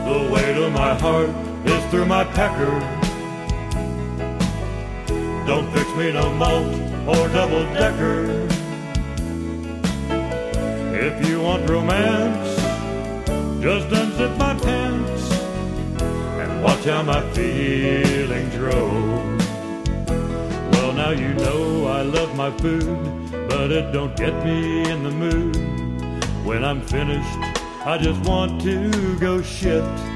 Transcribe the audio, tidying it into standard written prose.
The weight of my heart is through my pecker. Don't fix me no malt or double-decker. If you want romance, just unzip my pants and watch how my feelings grow. Well, now you know I love my food, but it don't get me in the mood. When I'm finished, I just want to go shit.